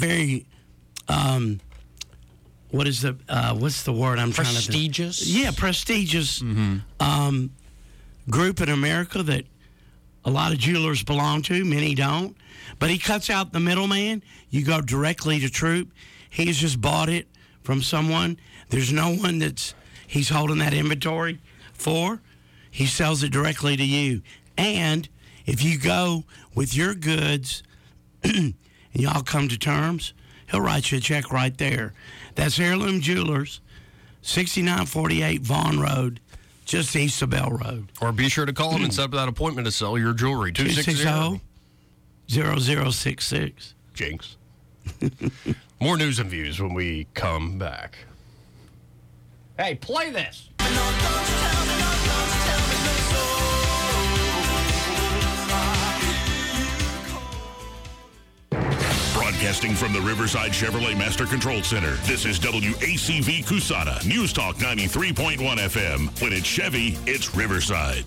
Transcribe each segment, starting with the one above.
very, what's the word I'm trying to prestigious? Yeah, prestigious group in America that a lot of jewelers belong to, many don't. But he cuts out the middleman. You go directly to Troop. He's just bought it from someone. There's no one he's holding that inventory for. He sells it directly to you. And if you go with your goods and y'all come to terms, he'll write you a check right there. That's Heirloom Jewelers, 6948 Vaughn Road, just east of Bell Road. Or be sure to call him and set up that appointment to sell your jewelry. 260-0066. Jinx. More news and views when we come back. Hey, play this. Broadcasting from the Riverside Chevrolet Master Control Center, this is WACV Cusana, News Talk 93.1 FM. When it's Chevy, it's Riverside.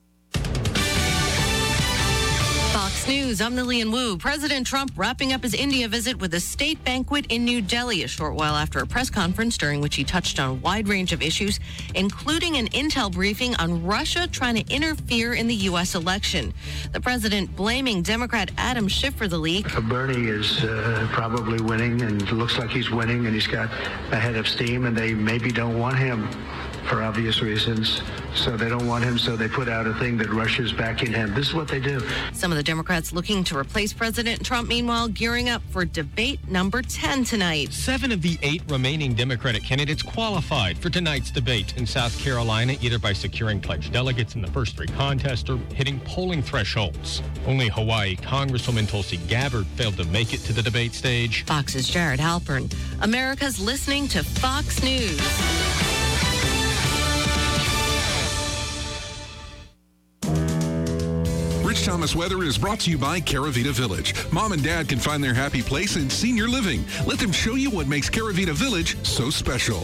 Fox News, I'm Lillian Wu. President Trump wrapping up his India visit with a state banquet in New Delhi a short while after a press conference during which he touched on a wide range of issues, including an intel briefing on Russia trying to interfere in the U.S. election. The president blaming Democrat Adam Schiff for the leak. Bernie is probably winning, and it looks like he's winning, and he's got a head of steam, and they maybe don't want him for obvious reasons. So they don't want him, so they put out a thing that Russia's backing him. This is what they do. Some of the Democrats looking to replace President Trump, meanwhile, gearing up for debate number 10 tonight. 7 of the 8 remaining Democratic candidates qualified for tonight's debate in South Carolina, either by securing pledged delegates in the first 3 contests or hitting polling thresholds. Only Hawaii Congresswoman Tulsi Gabbard failed to make it to the debate stage. Fox's Jared Halpern. America's listening to Fox News. Rich Thomas Weather is brought to you by Caravita Village. Mom and Dad can find their happy place in senior living. Let them show you what makes Caravita Village so special.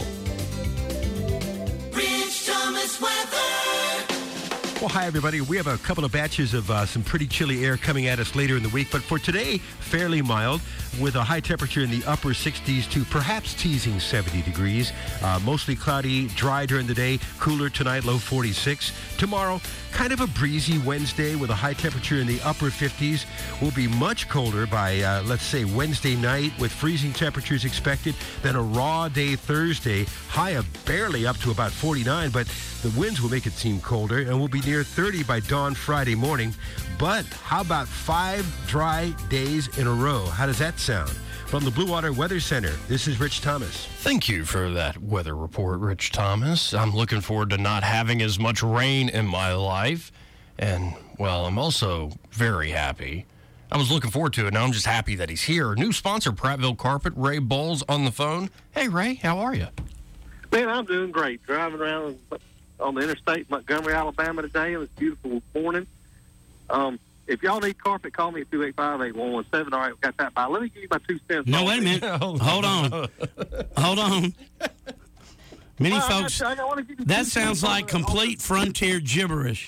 Rich Thomas Weather. Well, hi, everybody. We have a couple of batches of some pretty chilly air coming at us later in the week. But for today, fairly mild with a high temperature in the upper 60s to perhaps teasing 70 degrees. Mostly cloudy, dry during the day. Cooler tonight, low 46. Tomorrow, kind of a breezy Wednesday with a high temperature in the upper 50s. Will be much colder by, let's say, Wednesday night with freezing temperatures expected. Then a raw day Thursday, high of barely up to about 49, but the winds will make it seem colder and will be near 30 by dawn Friday morning. But how about 5 dry days in a row? How does that sound? From the Blue Water Weather Center, this is Rich Thomas. Thank you for that weather report, Rich Thomas. I'm looking forward to not having as much rain in my life. And, well, I'm also very happy. I was looking forward to it. Now I'm just happy that he's here. New sponsor, Prattville Carpet, Ray Bowles on the phone. Hey, Ray, how are you? Man, I'm doing great. Driving around on the interstate, Montgomery, Alabama today. It was a beautiful morning. If y'all need carpet, call me at 285-8117. All right, we got that by. Let me give you my 2 cents. No, wait a minute. Hold on. Hold on. Many folks, that sounds like complete frontier gibberish.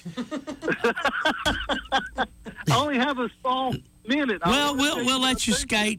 I only have a small minute. Well, we'll let you skate.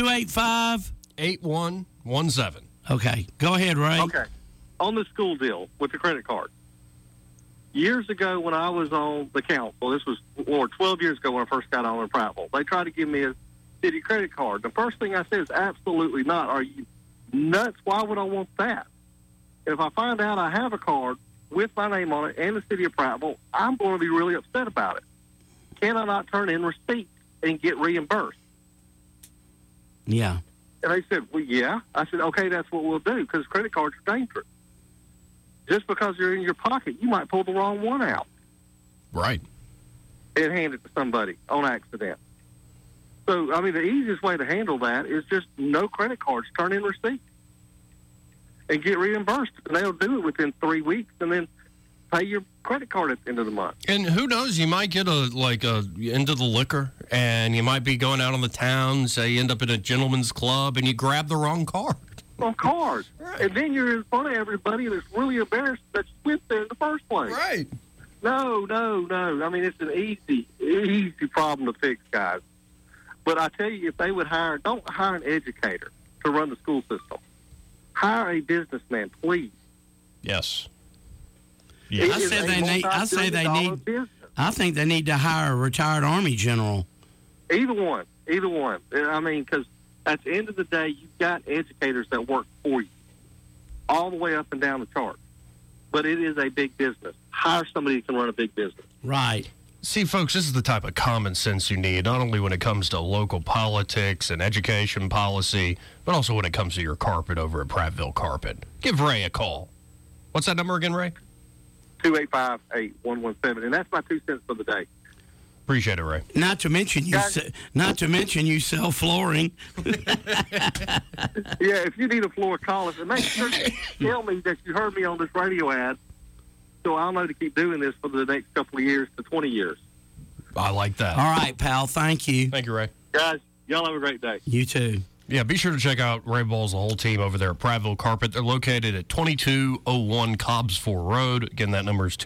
285-8117. Okay. Go ahead, Ray. Okay. On the school deal with the credit card. Years ago when I was on the council, this was 12 years ago when I first got on in Prattville, they tried to give me a city credit card. The first thing I said is absolutely not. Are you nuts? Why would I want that? If I find out I have a card with my name on it and the city of Prattville, I'm going to be really upset about it. Can I not turn in receipts and get reimbursed? Yeah. And they said, well, yeah. I said, okay, that's what we'll do because credit cards are dangerous. Just because they're in your pocket, you might pull the wrong one out. Right. And hand it to somebody on accident. So, I mean, the easiest way to handle that is just no credit cards, turn in receipts, and get reimbursed. And they'll do it within 3 weeks and then pay your credit card at the end of the month. And who knows, you might get into the liquor, and you might be going out on the town, say you end up in a gentleman's club, and you grab the wrong card. On cards. Right. And then you're in front of everybody and it's really embarrassed that you went there in the first place. Right. No. I mean, it's an easy problem to fix, guys. But I tell you, if they would don't hire an educator to run the school system. Hire a businessman, please. Yes. Yeah. I think they need to hire a retired Army general. Either one. I mean, because at the end of the day, you've got educators that work for you all the way up and down the chart. But it is a big business. Hire somebody who can run a big business. Right. See, folks, this is the type of common sense you need, not only when it comes to local politics and education policy, but also when it comes to your carpet over at Prattville Carpet. Give Ray a call. What's that number again, Ray? 285-8117, and that's my 2 cents for the day. Appreciate it, Ray. Not to mention you sell flooring. Yeah, if you need a floor, call us and make sure you tell me that you heard me on this radio ad, so I'll know to keep doing this for the next couple of years to 20 years. I like that. All right, pal. Thank you. Thank you, Ray. Guys, y'all have a great day. You too. Yeah, be sure to check out Ray Bowles, the whole team over there at Prattville Carpet. They're located at 2201 Cobbs Ford Road. Again, that number is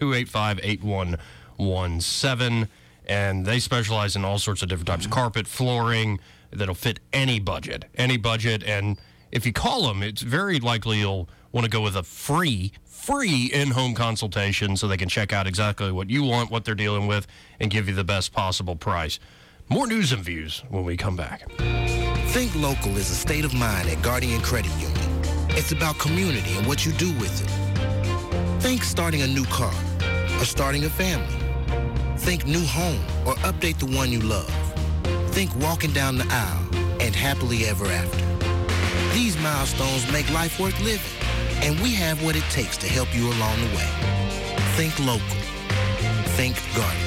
285-8117. And they specialize in all sorts of different types of carpet, flooring that'll fit any budget. And if you call them, it's very likely you'll want to go with a free in-home consultation so they can check out exactly what you want, what they're dealing with, and give you the best possible price. More news and views when we come back. Think Local is a state of mind at Guardian Credit Union. It's about community and what you do with it. Think starting a new car or starting a family. Think new home or update the one you love. Think walking down the aisle and happily ever after. These milestones make life worth living, and we have what it takes to help you along the way. Think Local. Think Guardian.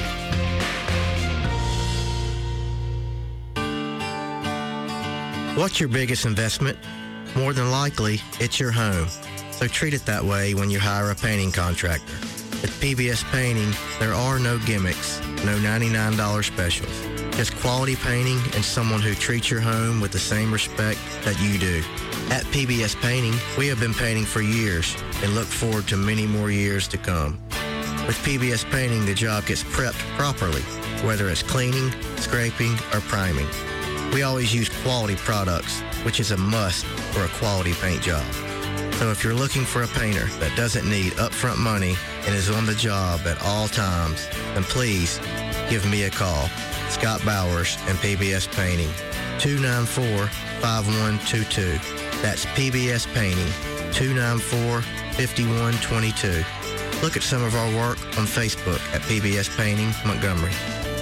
What's your biggest investment? More than likely, it's your home. So treat it that way when you hire a painting contractor. At PBS Painting, there are no gimmicks, no $99 specials. Just quality painting and someone who treats your home with the same respect that you do. At PBS Painting, we have been painting for years and look forward to many more years to come. With PBS Painting, the job gets prepped properly, whether it's cleaning, scraping, or priming. We always use quality products, which is a must for a quality paint job. So if you're looking for a painter that doesn't need upfront money and is on the job at all times, then please give me a call. Scott Bowers and PBS Painting, 294-5122. That's PBS Painting, 294-5122. Look at some of our work on Facebook at PBS Painting Montgomery.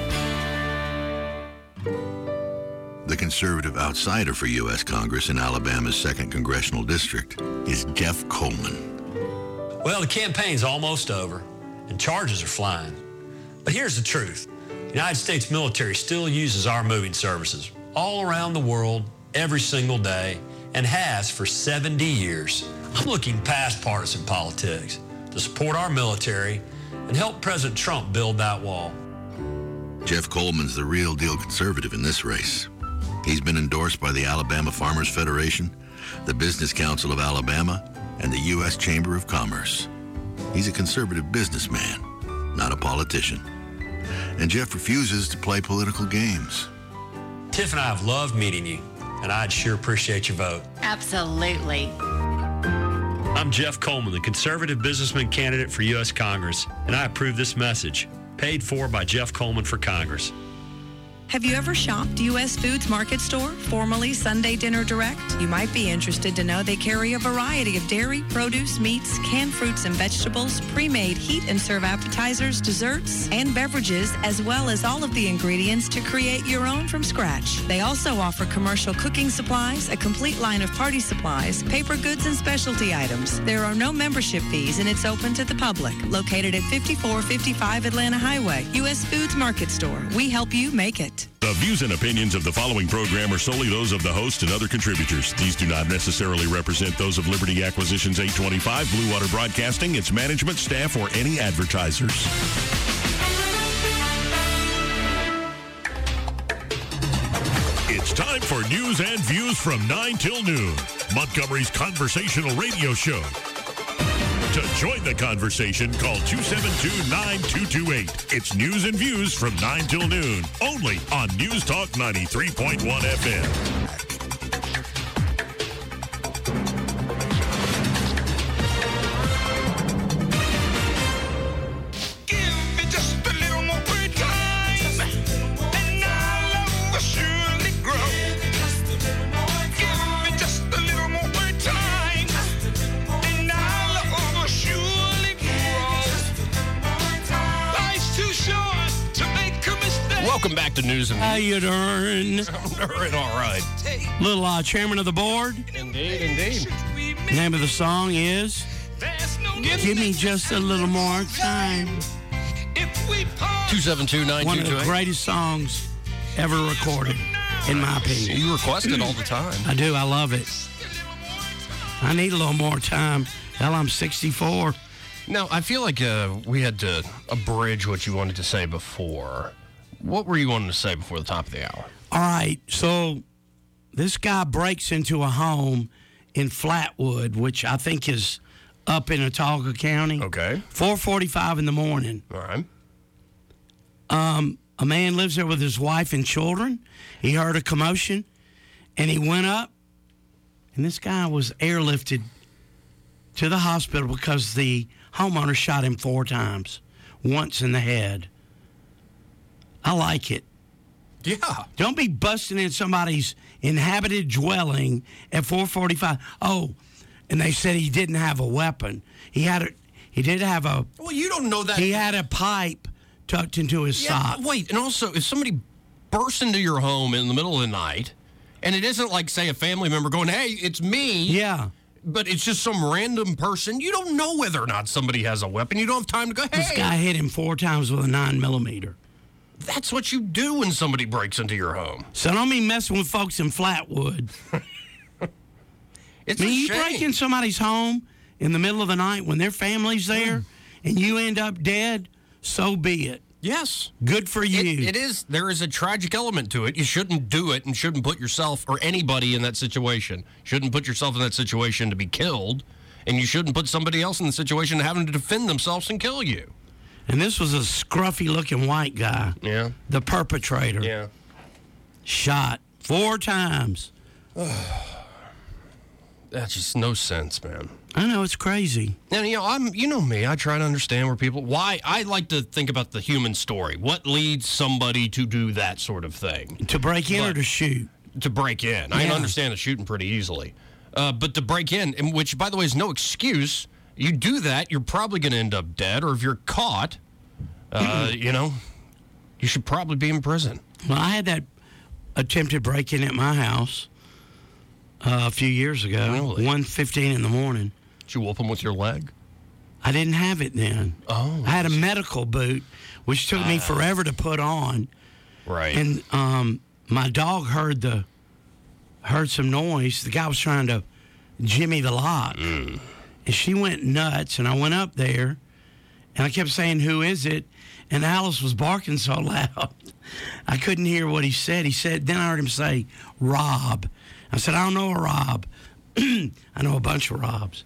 The conservative outsider for U.S. Congress in Alabama's 2nd Congressional District is Jeff Coleman. Well, the campaign's almost over, and charges are flying. But here's the truth. The United States military still uses our moving services all around the world, every single day, and has for 70 years. I'm looking past partisan politics to support our military and help President Trump build that wall. Jeff Coleman's the real deal conservative in this race. He's been endorsed by the Alabama Farmers Federation, the Business Council of Alabama, and the U.S. Chamber of Commerce. He's a conservative businessman, not a politician. And Jeff refuses to play political games. Tiff and I have loved meeting you, and I'd sure appreciate your vote. Absolutely. I'm Jeff Coleman, the conservative businessman candidate for U.S. Congress, and I approve this message, paid for by Jeff Coleman for Congress. Have you ever shopped U.S. Foods Market Store, formerly Sunday Dinner Direct? You might be interested to know they carry a variety of dairy, produce, meats, canned fruits and vegetables, pre-made heat and serve appetizers, desserts, and beverages, as well as all of the ingredients to create your own from scratch. They also offer commercial cooking supplies, a complete line of party supplies, paper goods, and specialty items. There are no membership fees, and it's open to the public. Located at 5455 Atlanta Highway, U.S. Foods Market Store. We help you make it. The views and opinions of the following program are solely those of the host and other contributors. These do not necessarily represent those of Liberty Acquisitions 825, Blue Water Broadcasting, its management, staff, or any advertisers. It's time for news and views from 9 till noon. Montgomery's conversational radio show. To To join the conversation, call 272-9228. It's news and views from 9 till noon, only on News Talk 93.1 FM. Welcome back to News and Views. How you doing? I'm doing all right. Little chairman of the board. Indeed, indeed. Name of the song is Give Me Just a Little More Time. 272-9228. One of the greatest songs ever recorded, in my opinion. You request it all the time. I do. I love it. I need a little more time. Hell, I'm 64. Now, I feel like we had to abridge what you wanted to say before. What were you wanting to say before the top of the hour? All right. So this guy breaks into a home in Flatwood, which I think is up in Autauga County. Okay. 4:45 in the morning. All right. A man lives there with his wife and children. He heard a commotion, and he went up, and this guy was airlifted to the hospital because the homeowner shot him 4 times, once in the head. I like it. Yeah. Don't be busting in somebody's inhabited dwelling at 4:45. Oh, and they said he didn't have a weapon. He did have a... Well, you don't know that. He had a pipe tucked into his sock. Wait, and also, if somebody bursts into your home in the middle of the night, and it isn't like, say, a family member going, hey, it's me. Yeah. But it's just some random person. You don't know whether or not somebody has a weapon. You don't have time to go, hey. This guy hit him 4 times with a 9mm. That's what you do when somebody breaks into your home. So don't be messing with folks in Flatwood. It's you break in somebody's home in the middle of the night when their family's there and you end up dead, so be it. Yes. Good for you. It is. There is a tragic element to it. You shouldn't do it and shouldn't put yourself or anybody in that situation. Shouldn't put yourself in that situation to be killed, and you shouldn't put somebody else in the situation to having to defend themselves and kill you. And this was a scruffy-looking white guy. Yeah. The perpetrator. Yeah. Shot 4 times. That's just no sense, man. I know, it's crazy. And, you know me. I try to understand why I like to think about the human story. What leads somebody to do that sort of thing? To break in or to shoot? To break in. I can understand the shooting pretty easily. But to break in, which, by the way, is no excuse. You do that, you're probably going to end up dead, or if you're caught, you should probably be in prison. Well, I had that attempted break-in at my house a few years ago. Really? 1:15 in the morning. Did you whoop him with your leg? I didn't have it then. Oh. I had a medical boot, which took me forever to put on. Right. And my dog heard some noise. The guy was trying to jimmy the lock. And she went nuts, and I went up there, and I kept saying, who is it? And Alice was barking so loud, I couldn't hear what he said. Then I heard him say, Rob. I said, I don't know a Rob. I know a bunch of Robs.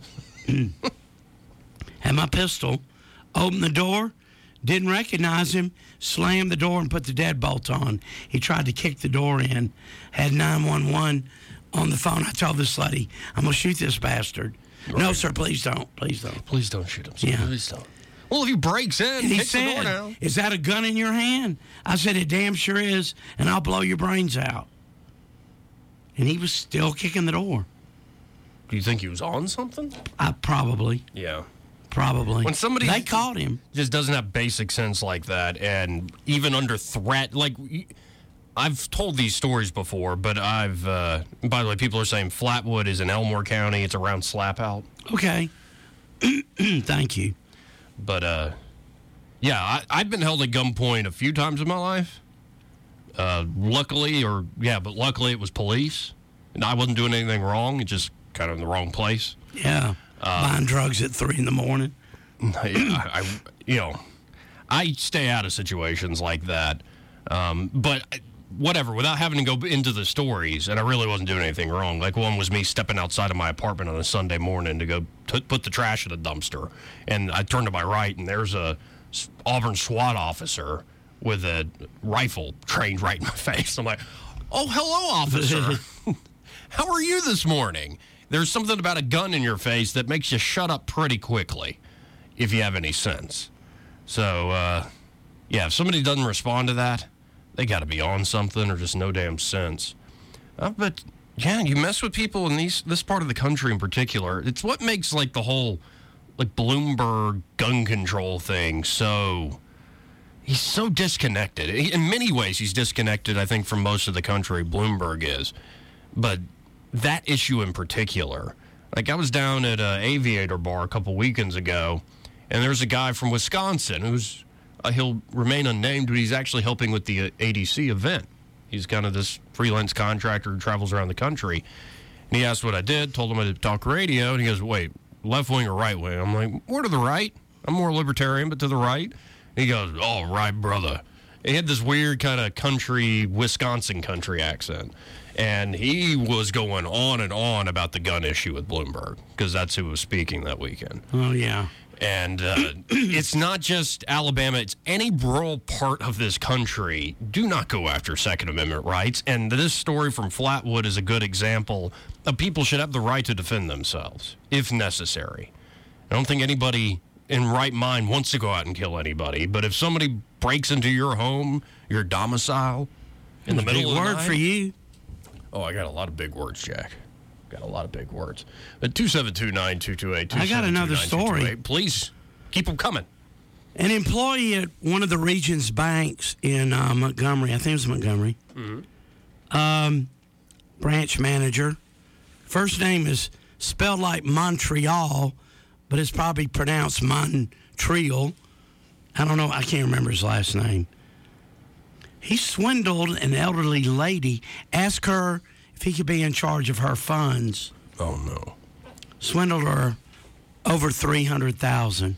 Had my pistol, opened the door, didn't recognize him, slammed the door and put the deadbolt on. He tried to kick the door in, had 911 on the phone. I told this lady, I'm going to shoot this bastard. Right. No, sir, please don't. Please don't. Please don't shoot him, sir. Yeah. Please don't. Well, if he breaks in, he kicks said, the door down. Is that a gun in your hand? I said, it damn sure is, and I'll blow your brains out. And he was still kicking the door. Do you think he was on something? Probably. Yeah. Probably. When somebody they caught him, just doesn't have basic sense like that, and even under threat, like I've told these stories before, but by the way, people are saying Flatwood is in Elmore County. It's around Slapout. Okay. Thank you. But I've been held at gunpoint a few times in my life. Luckily it was police, and I wasn't doing anything wrong. It's just kind of in the wrong place. Yeah. Buying drugs at 3 a.m. I stay out of situations like that. But whatever, without having to go into the stories, and I really wasn't doing anything wrong. Like, one was me stepping outside of my apartment on a Sunday morning to go put the trash in a dumpster, and I turned to my right, and there's a Auburn SWAT officer with a rifle trained right in my face. I'm like, oh, hello, officer. How are you this morning? There's something about a gun in your face that makes you shut up pretty quickly, if you have any sense. So, if somebody doesn't respond to that, they got to be on something or just no damn sense. But, yeah, you mess with people in this part of the country in particular. It's what makes, like, the whole, like, Bloomberg gun control thing so... He's so disconnected. In many ways, he's disconnected, I think, from most of the country. Bloomberg is. But that issue in particular... Like, I was down at an Aviator bar a couple weekends ago, and there's a guy from Wisconsin who's... he'll remain unnamed, but he's actually helping with the ADC event. He's kind of this freelance contractor who travels around the country. And he asked what I did, told him I did talk radio, and he goes, wait, left wing or right wing? I'm like, more to the right. I'm more libertarian, but to the right. And he goes, oh, right, brother. He had this weird kind of country, Wisconsin country accent. And he was going on and on about the gun issue with Bloomberg, because that's who was speaking that weekend. Oh, yeah. And it's not just Alabama. It's any rural part of this country. Do not go after Second Amendment rights. And this story from Flatwood is a good example of people should have the right to defend themselves, if necessary. I don't think anybody in right mind wants to go out and kill anybody. But if somebody breaks into your home, your domicile, in the middle of the night... Big word for you. Oh, I got a lot of big words, Jack. Got a lot of big words. But 272-9228. I got another story. Please keep them coming. An employee at one of the Regions banks in Montgomery, I think it was Montgomery, branch manager. First name is spelled like Montreal, but it's probably pronounced Montreal. I don't know. I can't remember his last name. He swindled an elderly lady, asked her if he could be in charge of her funds. Oh, no. Swindled her over $300,000.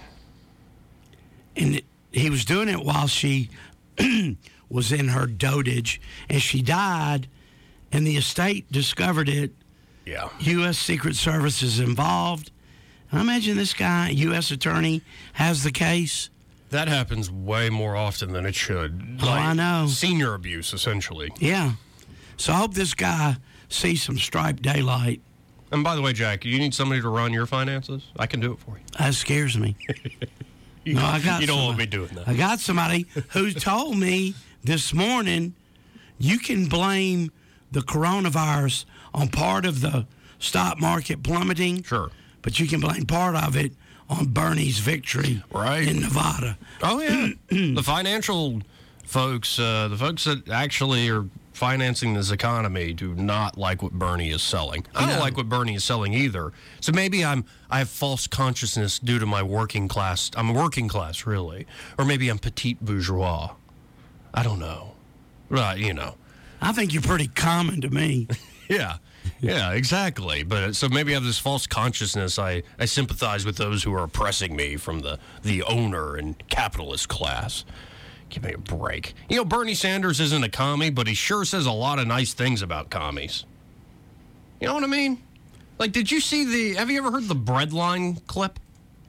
And he was doing it while she was in her dotage, and she died, and the estate discovered it. Yeah. U.S. Secret Service is involved. I imagine this guy, U.S. attorney, has the case. That happens way more often than it should. Oh, I know. Senior abuse, essentially. Yeah. So I hope this guy sees some striped daylight. And by the way, Jack, you need somebody to run your finances? I can do it for you. That scares me. No, I got. You don't want me doing that. I got somebody who told me this morning you can blame the coronavirus on part of the stock market plummeting. Sure. But you can blame part of it on Bernie's victory in Nevada. Oh, yeah. The financial folks, the folks that actually are financing this economy do not like what Bernie is selling. I don't like what Bernie is selling either. So maybe I have false consciousness due to my working class. I'm working class, really. Or maybe I'm petite bourgeois. I don't know. Right, you know. I think you're pretty common to me. Yeah. Yeah, exactly. But so maybe I have this false consciousness. I sympathize with those who are oppressing me from the owner and capitalist class. Give me a break. You know, Bernie Sanders isn't a commie, but he sure says a lot of nice things about commies. You know what I mean? Like, have you ever heard the Breadline clip?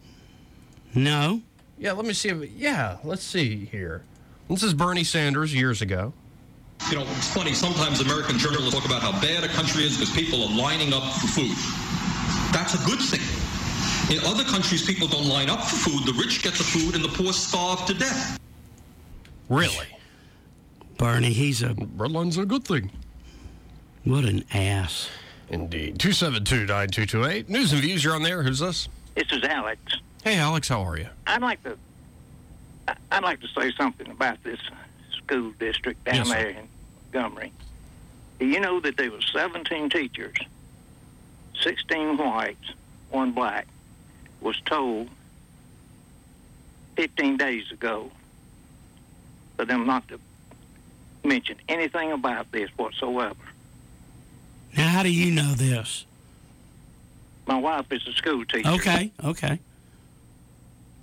No. Yeah, let me see. Let's see here. This is Bernie Sanders years ago. You know, it's funny, sometimes American journalists talk about how bad a country is because people are lining up for food. That's a good thing. In other countries, people don't line up for food. The rich get the food and the poor starve to death. Really? Bernie, Breadline's a good thing. What an ass. Indeed. 272-9228. News and Views, you're on there. Who's this? This is Alex. Hey, Alex, how are you? I'd like to say something about this school district down there in Montgomery. You know that there was 17 teachers, 16 whites, 1 black, was told 15 days ago for them not to mention anything about this whatsoever. Now, how do you know this? My wife is a school teacher. Okay.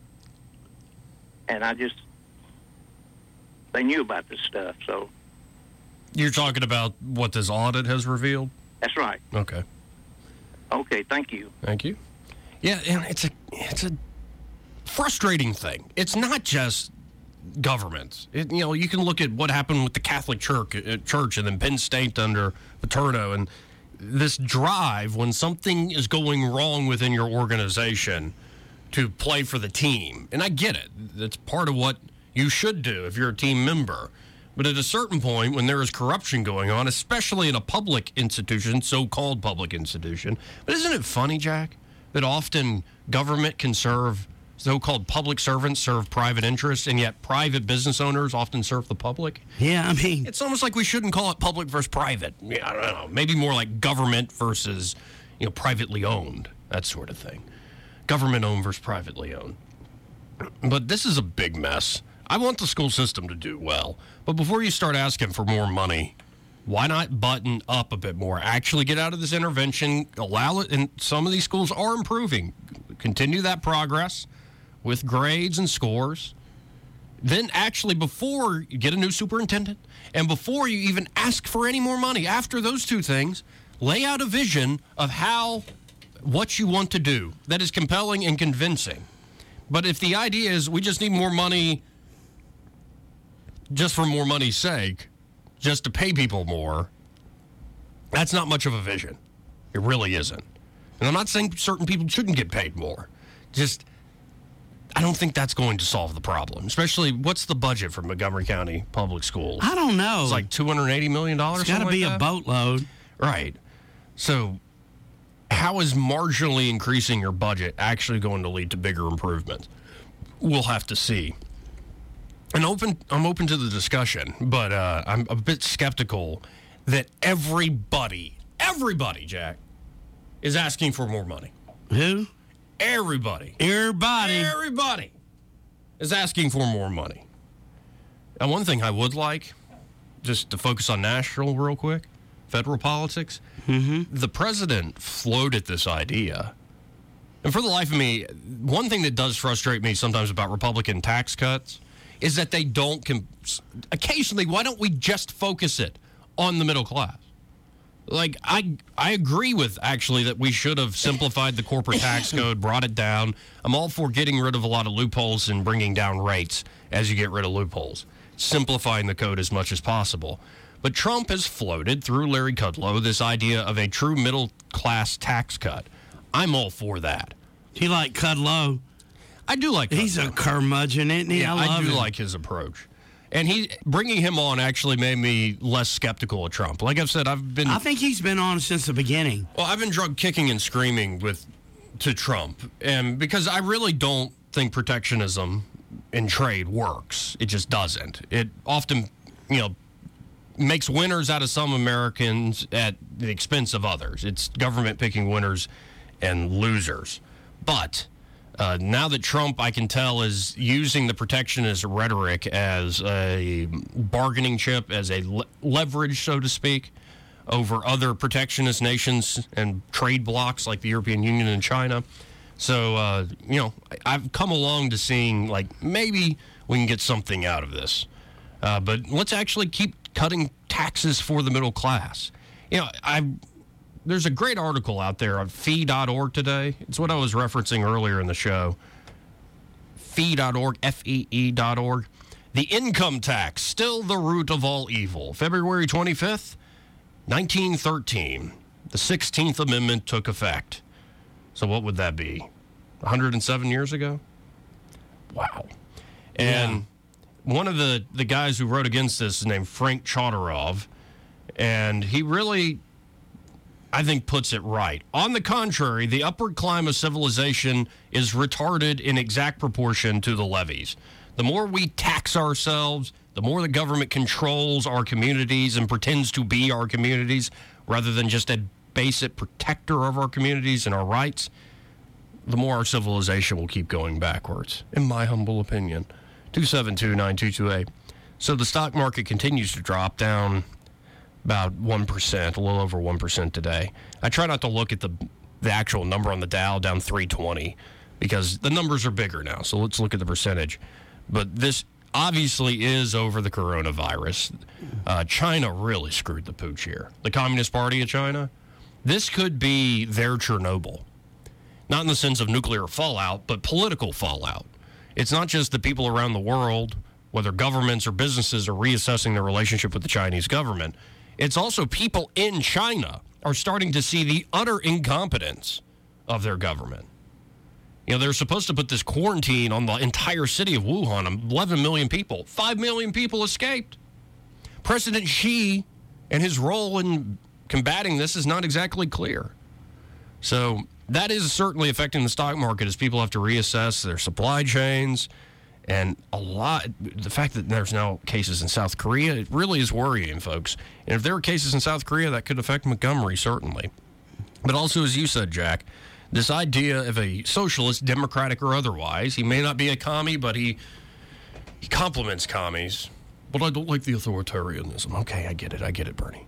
And they knew about this stuff, so You're talking about what this audit has revealed? That's right. Okay. Okay, thank you. Thank you. Yeah, and it's a frustrating thing. It's not just government. You can look at what happened with the Catholic Church and then Penn State under Paterno, and this drive when something is going wrong within your organization to play for the team. And I get it. That's part of what you should do if you're a team member. But at a certain point, when there is corruption going on, especially in a public institution, so-called public institution, but isn't it funny, Jack, that often government can serve, so-called public servants serve private interests, and yet private business owners often serve the public? Yeah, I mean, it's almost like we shouldn't call it public versus private. I don't know. Maybe more like government versus, privately owned, that sort of thing. Government owned versus privately owned. But this is a big mess. I want the school system to do well. But before you start asking for more money, why not button up a bit more? Actually get out of this intervention, allow it, and some of these schools are improving. Continue that progress with grades and scores. Then actually, before you get a new superintendent, and before you even ask for any more money, after those two things, lay out a vision of what you want to do that is compelling and convincing. But if the idea is we just need more money just for more money's sake, just to pay people more, that's not much of a vision. It really isn't. And I'm not saying certain people shouldn't get paid more. I don't think that's going to solve the problem. Especially, what's the budget for Montgomery County Public Schools? I don't know. It's like $280 million. It's got to be a boatload. Right. So how is marginally increasing your budget actually going to lead to bigger improvements? We'll have to see. And I'm open to the discussion, but I'm a bit skeptical that everybody, Jack, is asking for more money. Who? Everybody is asking for more money. Now, one thing I would like, just to focus on national real quick, federal politics, the president floated this idea. And for the life of me, one thing that does frustrate me sometimes about Republican tax cuts is that they don't, occasionally, why don't we just focus it on the middle class? Like, I agree with, actually, that we should have simplified the corporate tax code, brought it down. I'm all for getting rid of a lot of loopholes and bringing down rates as you get rid of loopholes, simplifying the code as much as possible. But Trump has floated, through Larry Kudlow, this idea of a true middle-class tax cut. I'm all for that. Do you like Kudlow? I do like Kudlow. He's a curmudgeon, isn't he? Yeah, I do like his approach. And bringing him on actually made me less skeptical of Trump. Like I've said, I think he's been on since the beginning. Well, I've been drug kicking and screaming to Trump, and because I really don't think protectionism in trade works. It just doesn't. It often, makes winners out of some Americans at the expense of others. It's government picking winners and losers. But now that Trump, I can tell, is using the protectionist rhetoric as a bargaining chip, as a leverage, so to speak, over other protectionist nations and trade blocs like the European Union and China. So, I've come along to seeing, maybe we can get something out of this. But let's actually keep cutting taxes for the middle class. There's a great article out there on fee.org today. It's what I was referencing earlier in the show. Fee.org, FEE.org. The income tax, still the root of all evil. February 25th, 1913. The 16th Amendment took effect. So what would that be? 107 years ago? Wow. And one of the guys who wrote against this is named Frank Chodorov. And he really, I think, puts it right. On the contrary, the upward climb of civilization is retarded in exact proportion to the levies. The more we tax ourselves, the more the government controls our communities and pretends to be our communities rather than just a basic protector of our communities and our rights, the more our civilization will keep going backwards, in my humble opinion. 272-9228. So the stock market continues to drop down about 1%, a little over 1% today. I try not to look at the actual number on the Dow, down 320, because the numbers are bigger now. So let's look at the percentage. But this obviously is over the coronavirus. China really screwed the pooch here. The Communist Party of China, this could be their Chernobyl. Not in the sense of nuclear fallout, but political fallout. It's not just the people around the world, whether governments or businesses are reassessing their relationship with the Chinese government. It's also people in China are starting to see the utter incompetence of their government. You know, they're supposed to put this quarantine on the entire city of Wuhan, 11 million people. 5 million people escaped. President Xi and his role in combating this is not exactly clear. So that is certainly affecting the stock market as people have to reassess their supply chains. And the fact that there's now cases in South Korea, it really is worrying, folks. And if there are cases in South Korea, that could affect Montgomery, certainly. But also, as you said, Jack, this idea of a socialist, democratic or otherwise, he may not be a commie, but he compliments commies. But I don't like the authoritarianism. Okay, I get it, Bernie.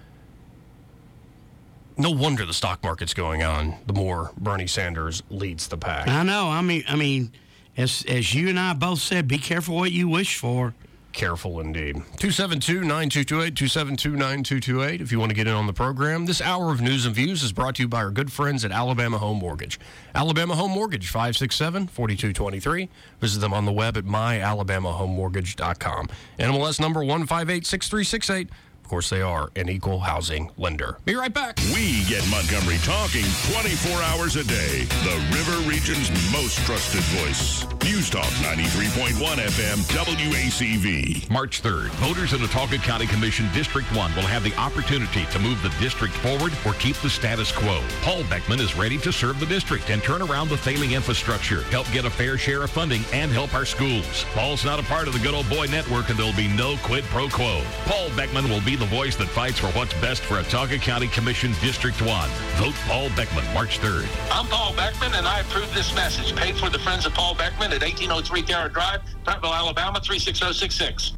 No wonder the stock market's going on the more Bernie Sanders leads the pack. I know. I mean, as you and I both said, be careful what you wish for. Careful indeed. 272-9228, 272-9228 if you want to get in on the program. This hour of news and views is brought to you by our good friends at Alabama Home Mortgage. Alabama Home Mortgage, 567-4223. Visit them on the web at myalabamahomemortgage.com. NMLS number 1586368. Of course, they are an equal housing lender. Be right back. We get Montgomery talking 24 hours a day. The River Region's most trusted voice. News Talk 93.1 FM WACV. March 3rd, voters in Autauga County Commission District 1 will have the opportunity to move the district forward or keep the status quo. Paul Beckman is ready to serve the district and turn around the failing infrastructure, help get a fair share of funding, and help our schools. Paul's not a part of the Good Old Boy Network, and there'll be no quid pro quo. Paul Beckman will be the voice that fights for what's best for Autauga County Commission District 1. Vote Paul Beckman, March 3rd. I'm Paul Beckman, and I approve this message. Paid for the Friends of Paul Beckman at 1803 Garrett Drive, Prattville, Alabama, 36066.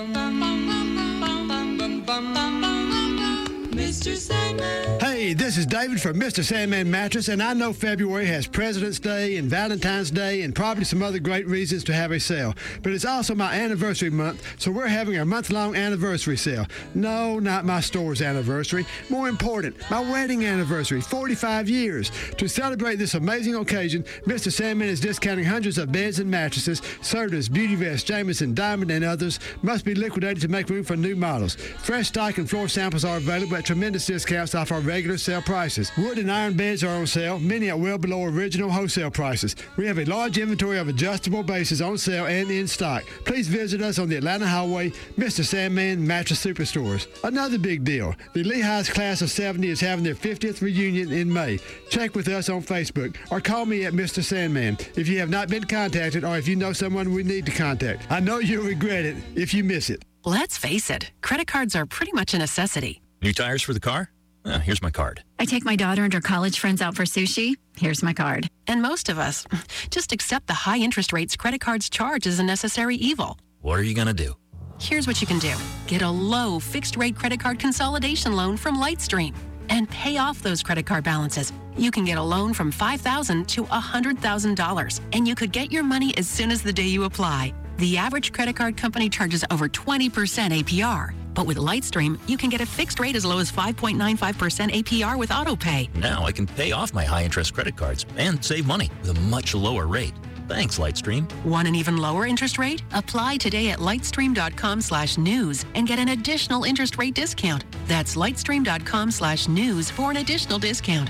Mr. Sandman. Hey, this is David from Mr. Sandman Mattress, and I know February has President's Day and Valentine's Day and probably some other great reasons to have a sale. But it's also my anniversary month, so we're having our month-long anniversary sale. No, not my store's anniversary. More important, my wedding anniversary, 45 years. To celebrate this amazing occasion, Mr. Sandman is discounting hundreds of beds and mattresses, Sertas, Beauty Vest, Jamison, Diamond, and others must be liquidated to make room for new models. Fresh stock and floor samples are available at tremendous discounts off our regular sale prices. Wood and iron beds are on sale, many at well below original wholesale prices. We have a large inventory of adjustable bases on sale and in stock. Please visit us on the Atlanta Highway, Mr. Sandman Mattress Superstores. Another big deal, the Lehigh's Class of 70 is having their 50th reunion in May. Check with us on Facebook or call me at Mr. Sandman if you have not been contacted or if you know someone we need to contact. I know you'll regret it if you miss it. Let's face it, credit cards are pretty much a necessity. New tires for the car? Here's my card. I take my daughter and her college friends out for sushi. Here's my card. And most of us just accept the high interest rates credit cards charge as a necessary evil. What are you going to do? Here's what you can do. Get a low fixed rate credit card consolidation loan from Lightstream and pay off those credit card balances. You can get a loan from $5,000 to $100,000, and you could get your money as soon as the day you apply. The average credit card company charges over 20% APR. But with Lightstream, you can get a fixed rate as low as 5.95% APR with AutoPay. Now I can pay off my high-interest credit cards and save money with a much lower rate. Thanks, Lightstream. Want an even lower interest rate? Apply today at lightstream.com/news and get an additional interest rate discount. That's lightstream.com/news for an additional discount.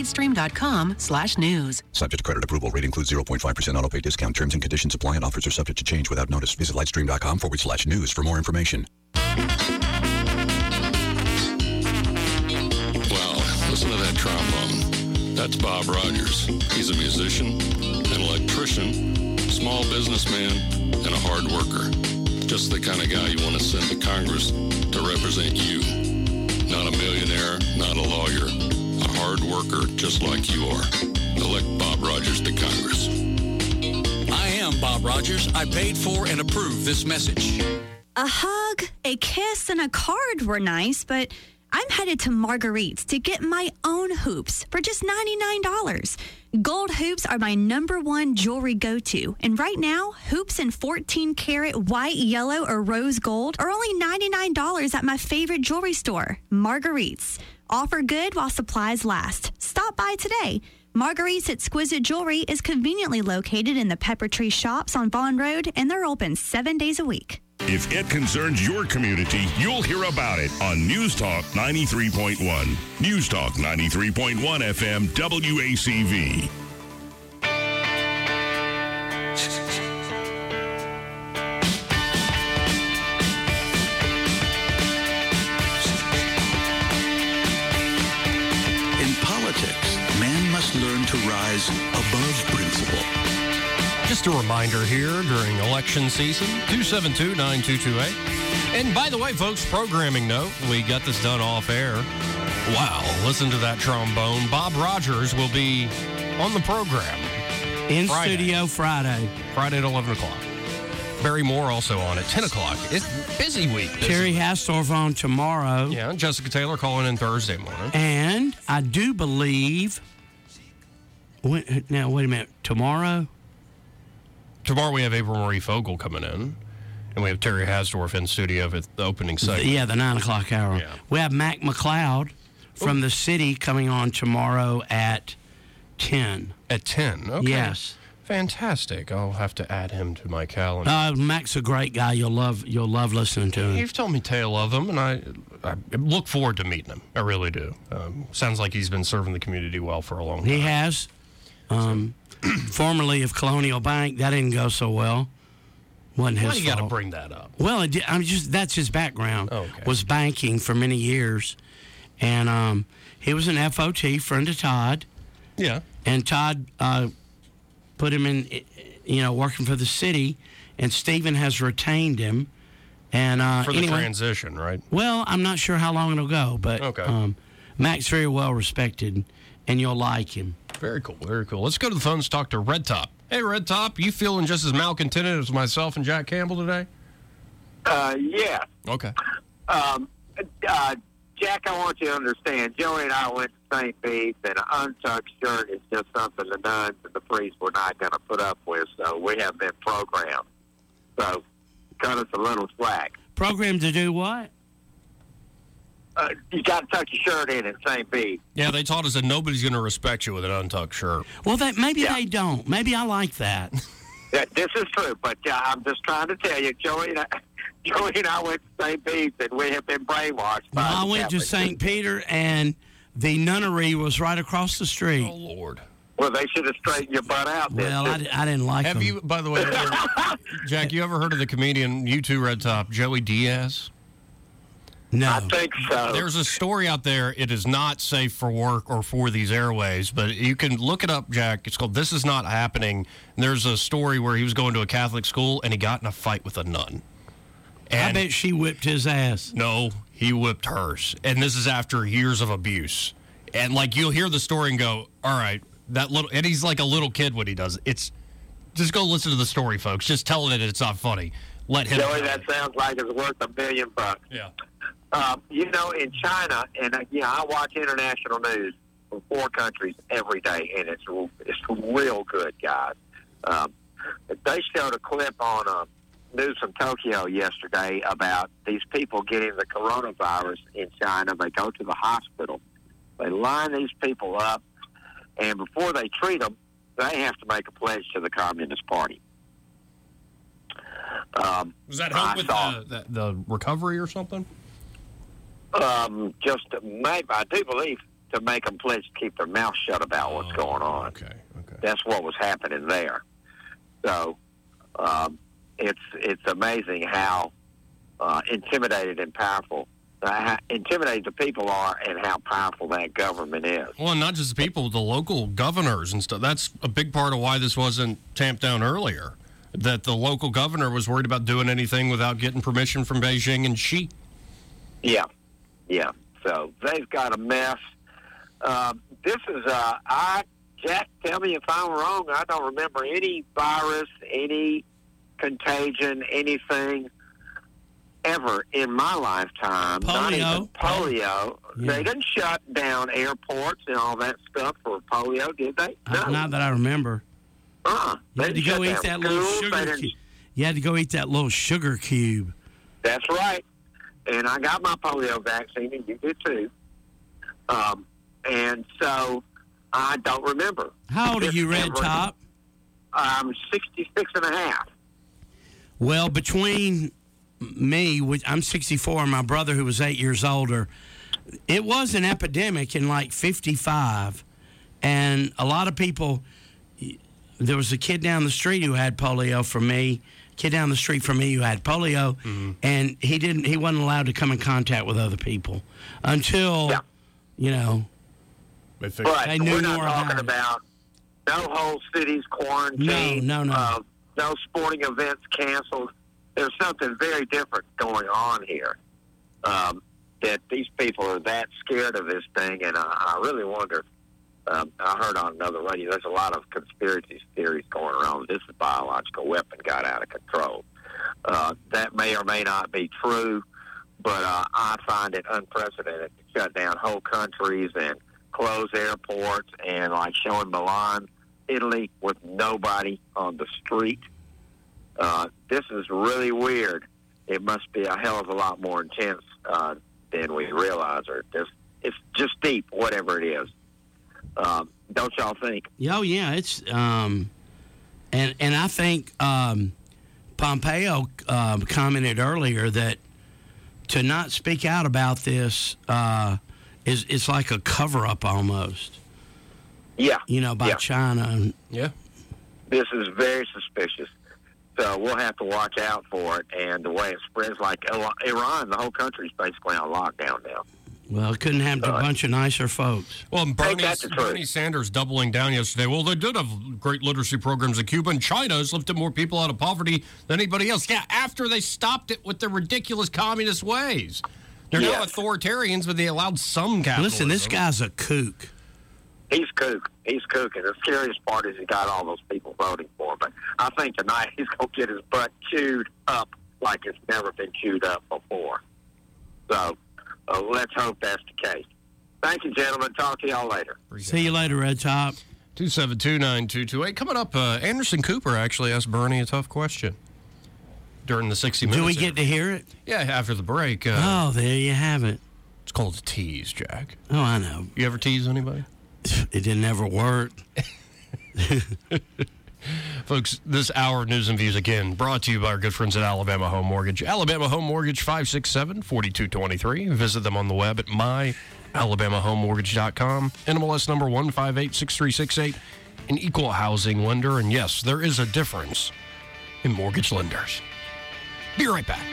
Lightstream.com/news. Subject to credit approval. Rate includes 0.5% auto-pay discount. Terms and conditions apply, and offers are subject to change without notice. Visit lightstream.com/news for more information. Wow, listen to that trombone. That's Bob Rogers. He's a musician, an electrician, small businessman, and a hard worker. Just the kind of guy you want to send to Congress to represent you. Not a millionaire, not a lawyer. A hard worker just like you are. Elect Bob Rogers to Congress. I am Bob Rogers. I paid for and approve this message. A hug, a kiss, and a card were nice, but I'm headed to Marguerite's to get my own hoops for just $99. Gold hoops are my #1 jewelry go-to, and right now, hoops in 14-karat white, yellow, or rose gold are only $99 at my favorite jewelry store, Marguerite's. Offer good while supplies last. Stop by today. Marguerite's Exquisite Jewelry is conveniently located in the Pepper Tree Shops on Vaughn Road, and they're open 7 days a week. If it concerns your community, you'll hear about it on News Talk 93.1. News Talk 93.1 FM WACV. In politics, man must learn to rise above principle. Just a reminder here during election season, 272-9228. And by the way, folks, programming note, we got this done off air. Wow, listen to that trombone. Bob Rogers will be on the program. In studio Friday. Friday at 11 o'clock. Barry Moore also on at 10 o'clock. It's busy week. Terry Hastorf on tomorrow. Yeah, Jessica Taylor calling in Thursday morning. And I do believe... Now, wait a minute. Tomorrow we have April Marie Fogel coming in, and we have Terry Hasdorf in studio at the opening segment. Yeah, the 9 o'clock hour. Yeah. We have Mac McLeod from the city coming on tomorrow at 10. At 10? Okay. Yes. Fantastic. I'll have to add him to my calendar. Mac's a great guy. You'll love listening to him. You've told me tale of him, and I look forward to meeting him. I really do. Sounds like he's been serving the community well for a long time. He has. Formerly of Colonial Bank, that didn't go so well. Wasn't his fault. Why you got to bring that up? Well, that's his background. Okay. Was banking for many years, and he was an FOT, friend of Todd. Yeah. And Todd put him in, working for the city, and Stephen has retained him. And for the transition, right? Well, I'm not sure how long it'll go, but Mac's very well respected, and you'll like him. Very cool, very cool. Let's go to the phones, talk to Red Top. Hey, Red Top, you feeling just as malcontented as myself and Jack Campbell today? Yeah. Okay. Jack, I want you to understand, Joey and I went to St. Bede's, and an untucked shirt is just something the nuns and the priests were not going to put up with, so we have been programmed. So, cut us a little slack. Programmed to do what? You got to tuck your shirt in St. Bede's. Yeah, they taught us that nobody's going to respect you with an untucked shirt. Well, maybe they don't. Maybe I like that. Yeah, this is true, but I'm just trying to tell you, Joey and I went to St. Bede's, and we have been brainwashed. I went to St. Peter, and the nunnery was right across the street. Oh, Lord. Well, they should have straightened your butt out. Well, I didn't like them. Have you, by the way, Jack, you ever heard of the comedian, you too, Red Top, Joey Diaz? No. I think so. There's a story out there. It is not safe for work or for these airways, but you can look it up, Jack. It's called This Is Not Happening. And there's a story where he was going to a Catholic school, and he got in a fight with a nun. And I bet she whipped his ass. No, he whipped hers. And this is after years of abuse. And, you'll hear the story and go, all right, and he's like a little kid when he does it. Just go listen to the story, folks. Just tell it it's not funny. Let him. Joey, that sounds like it's worth $1 million. Yeah. In China, and I watch international news from 4 countries every day, and it's real good, guys. They showed a clip on news from Tokyo yesterday about these people getting the coronavirus in China. They go to the hospital. They line these people up, and before they treat them, they have to make a pledge to the Communist Party. Does that help with the recovery or something? I do believe to make them pledge to keep their mouth shut about what's going on. Okay. That's what was happening there. So it's amazing how intimidated and powerful, intimidated the people are, and how powerful that government is. Well, not just the people, the local governors and stuff. That's a big part of why this wasn't tamped down earlier. That the local governor was worried about doing anything without getting permission from Beijing and Xi. Yeah. So they've got a mess. This is Jack, tell me if I'm wrong. I don't remember any virus, any contagion, anything ever in my lifetime. Polio. Not even polio. They didn't shut down airports and all that stuff for polio, did they? No. Not that I remember. You had to go eat that little schools. sugar cube. You had to go eat that little sugar cube. That's right. And I got my polio vaccine, and you did too. And so I don't remember. How old are you, Red Top? I'm 66 and a half. Well, between me, I'm 64, and my brother, who was 8 years older, it was an epidemic in like 55. And a lot of people, there was a kid down the street who had polio from me, who had polio, and he wasn't allowed to come in contact with other people until, you know, But we're not talking about no whole cities quarantined. No. No sporting events canceled. There's something very different going on here. That these people are that scared of this thing, and I really wonder. I heard on another radio, there's a lot of conspiracy theories going around. This biological weapon got out of control. That may or may not be true, but I find it unprecedented to shut down whole countries and close airports, and like showing Milan, Italy, with nobody on the street. This is really weird. It must be a hell of a lot more intense than we realize, or it's just deep, whatever it is. Don't y'all think? Oh yeah, it's and I think Pompeo commented earlier that to not speak out about this it's like a cover-up almost. Yeah. By China. Yeah. This is very suspicious. So we'll have to watch out for it. And the way it spreads, like Iran, the whole country's basically on lockdown now. Well, it couldn't happen to a bunch of nicer folks. Well, Bernie Sanders doubling down yesterday. Well, they did have great literacy programs in Cuba, and China has lifted more people out of poverty than anybody else. Yeah, after they stopped it with their ridiculous communist ways. They're now authoritarians, but they allowed some capitalism. Listen, this guy's a kook. He's kook. He's kook. And the scariest part is he got all those people voting for him. But I think tonight he's going to get his butt chewed up like it's never been chewed up before. So let's hope that's the case. Thank you, gentlemen. Talk to y'all later. See you later, Red Top. 272-9228. Coming up, Anderson Cooper actually asked Bernie a tough question during the 60 Minutes. Do we get to hear it? Yeah, after the break. There you have it. It's called a tease, Jack. Oh, I know. You ever tease anybody? It didn't ever work. Folks, this hour of news and views, again, brought to you by our good friends at Alabama Home Mortgage. Alabama Home Mortgage, 567-4223. Visit them on the web at myalabamahomemortgage.com. NMLS number 1586368. An equal housing lender. And yes, there is a difference in mortgage lenders. Be right back.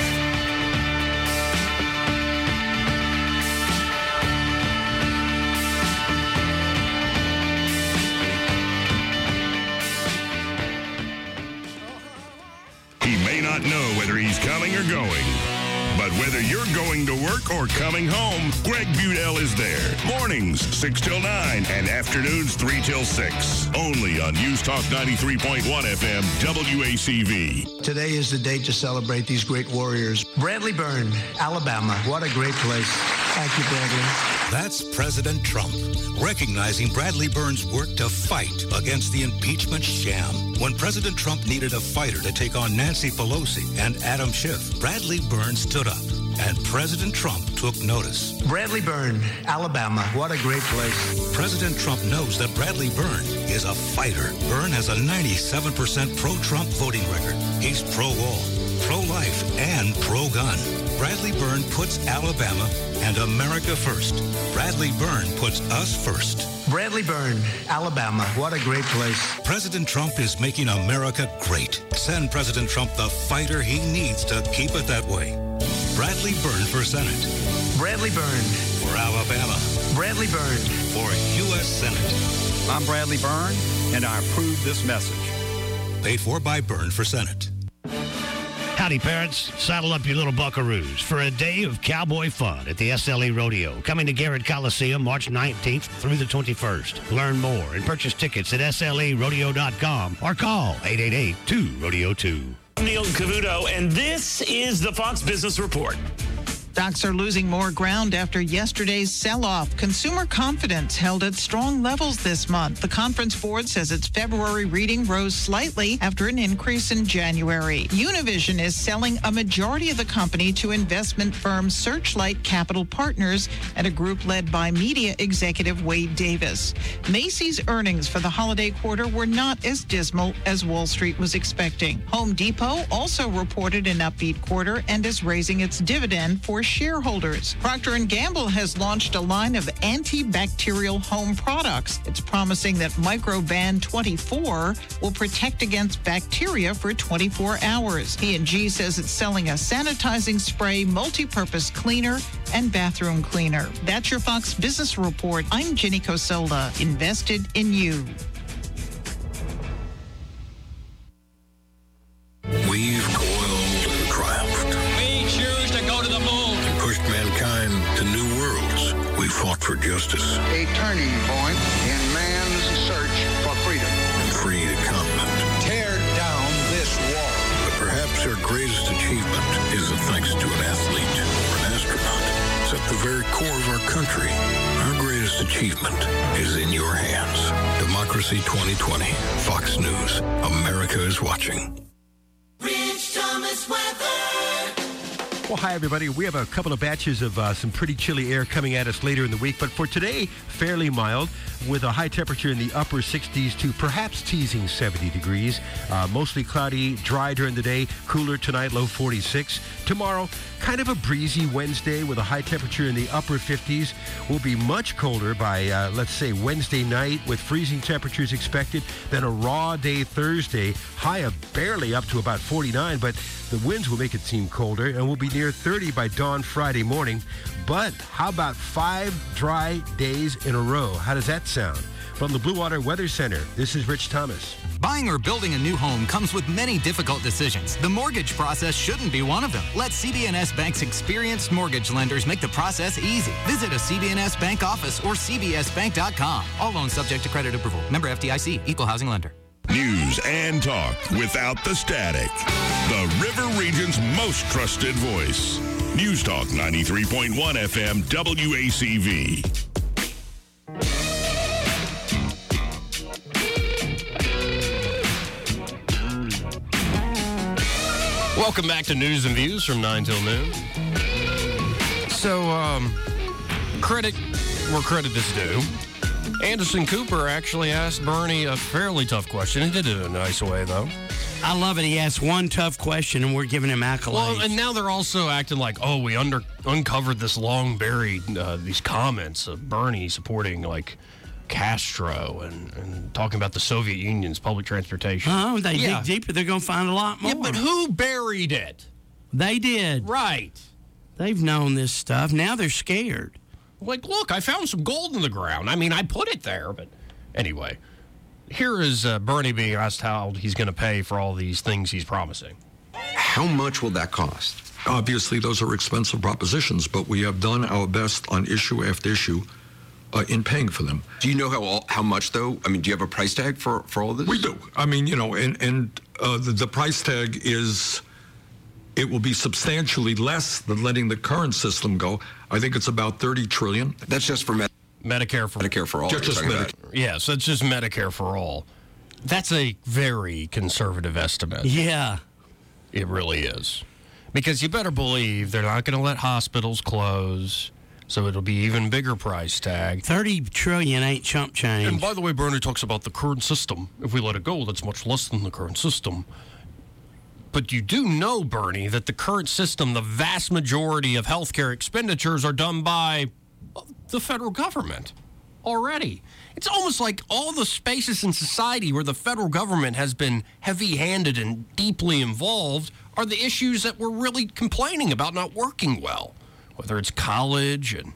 He may not know whether he's coming or going, but whether you're going to work or coming home, Greg Budell is there. Mornings, 6 till 9, and afternoons, 3 till 6. Only on News Talk 93.1 FM, WACV. Today is the day to celebrate these great warriors. Bradley Byrne, Alabama. What a great place. Thank you, Bradley. That's President Trump, recognizing Bradley Byrne's work to fight against the impeachment sham. When President Trump needed a fighter to take on Nancy Pelosi and Adam Schiff, Bradley Byrne stood up, and President Trump took notice. Bradley Byrne, Alabama. What a great place. President Trump knows that Bradley Byrne is a fighter. Byrne has a 97% pro-Trump voting record. He's pro-wall, pro-life, and pro-gun. Bradley Byrne puts Alabama and America first. Bradley Byrne puts us first. Bradley Byrne, Alabama. What a great place. President Trump is making America great. Send President Trump the fighter he needs to keep it that way. Bradley Byrne for Senate. Bradley Byrne. For Alabama. Bradley Byrne. For U.S. Senate. I'm Bradley Byrne, and I approve this message. Paid for by Byrne for Senate. Howdy, parents. Saddle up your little buckaroos for a day of cowboy fun at the SLE Rodeo, coming to Garrett Coliseum March 19th through the 21st. Learn more and purchase tickets at SLERodeo.com or call 888-2-RODEO-2. I'm Neil Cavuto, and this is the Fox Business Report. Stocks are losing more ground after yesterday's sell-off. Consumer confidence held at strong levels this month. The Conference Board says its February reading rose slightly after an increase in January. Univision is selling a majority of the company to investment firm Searchlight Capital Partners and a group led by media executive Wade Davis. Macy's earnings for the holiday quarter were not as dismal as Wall Street was expecting. Home Depot also reported an upbeat quarter and is raising its dividend for shareholders. Procter & Gamble has launched a line of antibacterial home products. It's promising that Microban 24 will protect against bacteria for 24 hours. P&G says it's selling a sanitizing spray, multi-purpose cleaner, and bathroom cleaner. That's your Fox Business Report. I'm Jenny Cosola, invested in you. We've toiled and triumphed. We choose to go to the moon. And pushed mankind to new worlds. We fought for justice. A turning point in man's search for freedom. And freed a continent. Tear down this wall. But perhaps our greatest achievement isn't thanks to an athlete or an astronaut. It's at the very core of our country. Our greatest achievement is in your hands. Democracy 2020. Fox News. America is watching. Rich Thomas weather. Well, hi, everybody. We have a couple of batches of some pretty chilly air coming at us later in the week. But for today, fairly mild with a high temperature in the upper 60s to perhaps teasing 70 degrees. Mostly cloudy, dry during the day. Cooler tonight, low 46. Tomorrow, kind of a breezy Wednesday with a high temperature in the upper 50s. Will be much colder by, let's say, Wednesday night with freezing temperatures expected. Then a raw day Thursday, high of barely up to about 49, but the winds will make it seem colder and will be near 30 by dawn Friday morning. But how about 5 dry days in a row? How does that sound? From the Blue Water Weather Center, this is Rich Thomas. Buying or building a new home comes with many difficult decisions. The mortgage process shouldn't be one of them. Let CB&S Bank's experienced mortgage lenders make the process easy. Visit a CB&S Bank office or cbsbank.com. All loans subject to credit approval. Member FDIC, Equal Housing Lender. News and talk without the static. The River Region's most trusted voice. News Talk 93.1 FM WACV. Welcome back to News and Views from 9 till noon. So, credit where credit is due. Anderson Cooper actually asked Bernie a fairly tough question. He did it in a nice way, though. I love it. He asked one tough question, and we're giving him accolades. Well, and now they're also acting like, oh, we uncovered this long-buried, these comments of Bernie supporting, like, Castro and talking about the Soviet Union's public transportation. Oh, they dig deeper. They're going to find a lot more. Yeah, but who buried it? They did. Right. They've known this stuff. Now they're scared. Like, look, I found some gold in the ground. I mean, I put it there, but anyway. Here is Bernie being asked how he's going to pay for all these things he's promising. How much will that cost? Obviously, those are expensive propositions, but we have done our best on issue after issue in paying for them. Do you know how much, though? I mean, do you have a price tag for all this? We do. I mean, the price tag is, it will be substantially less than letting the current system go. I think it's about $30 trillion. That's just for Medicare for all. Just Medicare. Yes, that's just Medicare for all. That's a very conservative estimate. Yeah. It really is. Because you better believe they're not going to let hospitals close, so it'll be even bigger price tag. $30 trillion ain't chump change. And by the way, Bernie talks about the current system. If we let it go, that's much less than the current system. But you do know, Bernie, that the current system, the vast majority of healthcare expenditures are done by the federal government already. It's almost like all the spaces in society where the federal government has been heavy-handed and deeply involved are the issues that we're really complaining about not working well, whether it's college and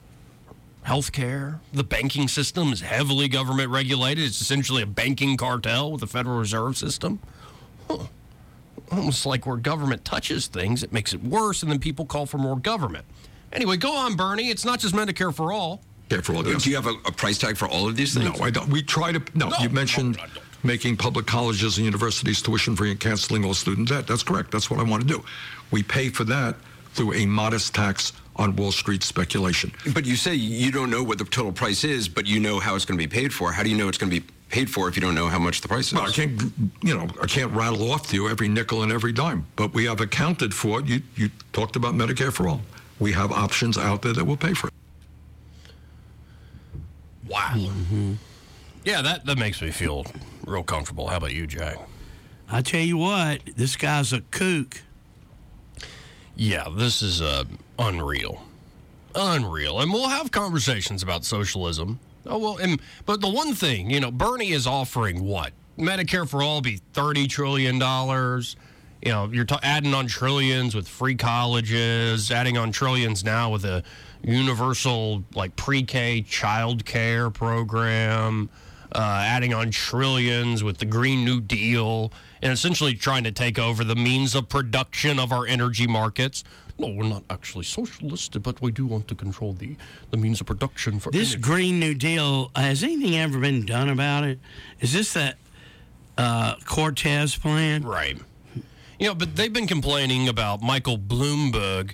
healthcare. The banking system is heavily government regulated. It's essentially a banking cartel with the Federal Reserve System. Almost like where government touches things, it makes it worse, and then people call for more government. Anyway, go on, Bernie. It's not just Medicare for all. Yeah, for all. Yes. Do you have a price tag for all of these things? No, I don't. We try to. No, you mentioned making public colleges and universities tuition-free and canceling all student debt. That's correct. That's what I want to do. We pay for that through a modest tax on Wall Street speculation. But you say you don't know what the total price is, but you know how it's going to be paid for. How do you know it's going to be paid for if you don't know how much the price is? Well, I can't rattle off to you every nickel and every dime, but we have accounted for it. You talked about Medicare for All. We have options out there that will pay for it. Wow. Mm-hmm. Yeah, that makes me feel real comfortable. How about you, Jack? I tell you what, this guy's a kook. Yeah, this is unreal. Unreal. And we'll have conversations about socialism. Oh, well, but the one thing, Bernie is offering what? Medicare for all be $30 trillion. You're adding on trillions with free colleges, adding on trillions now with a universal, pre-K child care program, adding on trillions with the Green New Deal, and essentially trying to take over the means of production of our energy markets. No, we're not actually socialist, but we do want to control the means of production for this energy. Green New Deal. Has anything ever been done about it? Is this that Cortez plan? Right. But they've been complaining about Michael Bloomberg